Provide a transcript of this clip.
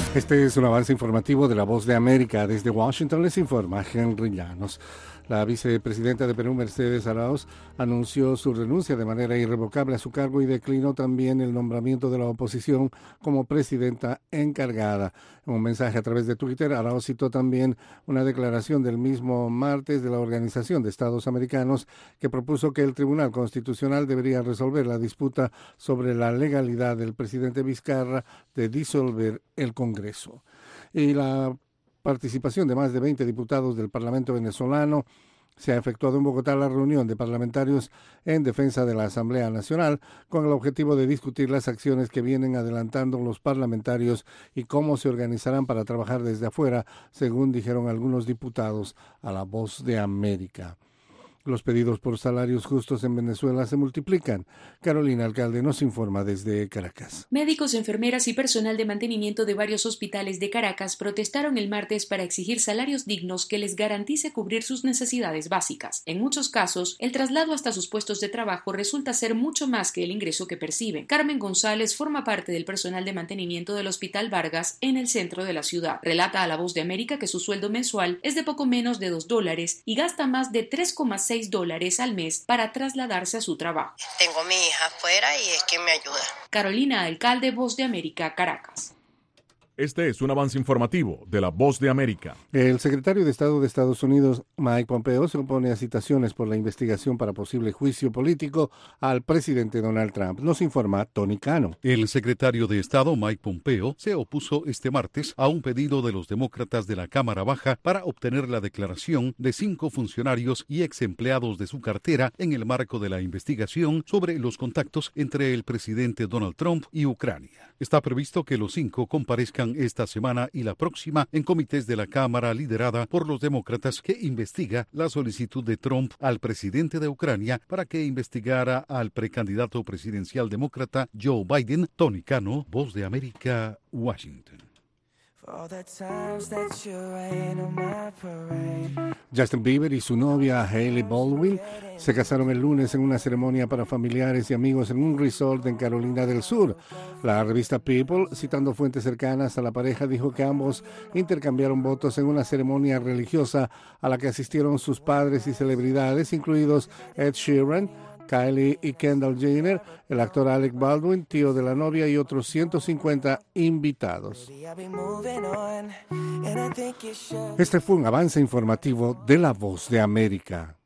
Este es un avance informativo de La Voz de América. Desde Washington les informa Henry Llanos. La vicepresidenta de Perú, Mercedes Arauz, anunció su renuncia de manera irrevocable a su cargo y declinó también el nombramiento de la oposición como presidenta encargada. En un mensaje a través de Twitter, Arauz citó también una declaración del mismo martes de la Organización de Estados Americanos que propuso que el Tribunal Constitucional debería resolver la disputa sobre la legalidad del presidente Vizcarra de disolver el Congreso. Y la participación de más de 20 diputados del Parlamento venezolano se ha efectuado en Bogotá la reunión de parlamentarios en defensa de la Asamblea Nacional con el objetivo de discutir las acciones que vienen adelantando los parlamentarios y cómo se organizarán para trabajar desde afuera, según dijeron algunos diputados a La Voz de América. Los pedidos por salarios justos en Venezuela se multiplican. Carolina Alcalde nos informa desde Caracas. Médicos, enfermeras y personal de mantenimiento de varios hospitales de Caracas protestaron el martes para exigir salarios dignos que les garantice cubrir sus necesidades básicas. En muchos casos, el traslado hasta sus puestos de trabajo resulta ser mucho más que el ingreso que perciben. Carmen González forma parte del personal de mantenimiento del Hospital Vargas en el centro de la ciudad. Relata a La Voz de América que su sueldo mensual es de poco menos de $2 y gasta más de $3,6 al mes para trasladarse a su trabajo. Tengo a mi hija afuera y es quien me ayuda. Carolina Alcalde, Voz de América, Caracas. Este es un avance informativo de La Voz de América. El secretario de Estado de Estados Unidos, Mike Pompeo, se opone a citaciones por la investigación para posible juicio político al presidente Donald Trump. Nos informa Tony Cano. El secretario de Estado, Mike Pompeo, se opuso este martes a un pedido de los demócratas de la Cámara Baja para obtener la declaración de 5 funcionarios y ex empleados de su cartera en el marco de la investigación sobre los contactos entre el presidente Donald Trump y Ucrania. Está previsto que los 5 comparezcan esta semana y la próxima en comités de la Cámara liderada por los demócratas que investiga la solicitud de Trump al presidente de Ucrania para que investigara al precandidato presidencial demócrata Joe Biden. Tony Cano, Voz de América, Washington. Justin Bieber y su novia Hailey Baldwin se casaron el lunes en una ceremonia para familiares y amigos en un resort en Carolina del Sur. La revista People, citando fuentes cercanas a la pareja, dijo que ambos intercambiaron votos en una ceremonia religiosa a la que asistieron sus padres y celebridades, incluidos Ed Sheeran, Kylie y Kendall Jenner, el actor Alec Baldwin, tío de la novia, y otros 150 invitados. Este fue un avance informativo de La Voz de América.